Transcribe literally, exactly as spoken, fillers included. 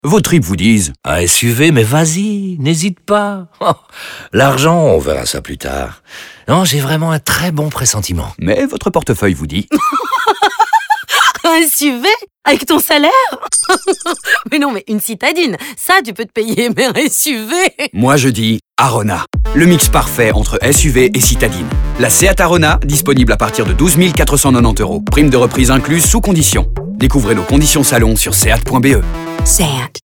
Vos tripes vous disent « Un S U V, mais vas-y, n'hésite pas. Oh, l'argent, on verra ça plus tard. Non, j'ai vraiment un très bon pressentiment. » Mais votre portefeuille vous dit « Un S U V? Avec ton salaire? Mais non, mais une citadine, ça tu peux te payer, mais un S U V !» Moi je dis Arona, le mix parfait entre S U V et citadine. La Seat Arona, disponible à partir de douze mille quatre cent quatre-vingt-dix euros. Prime de reprise incluse sous condition. Découvrez nos conditions salon sur seat point b e. Seat.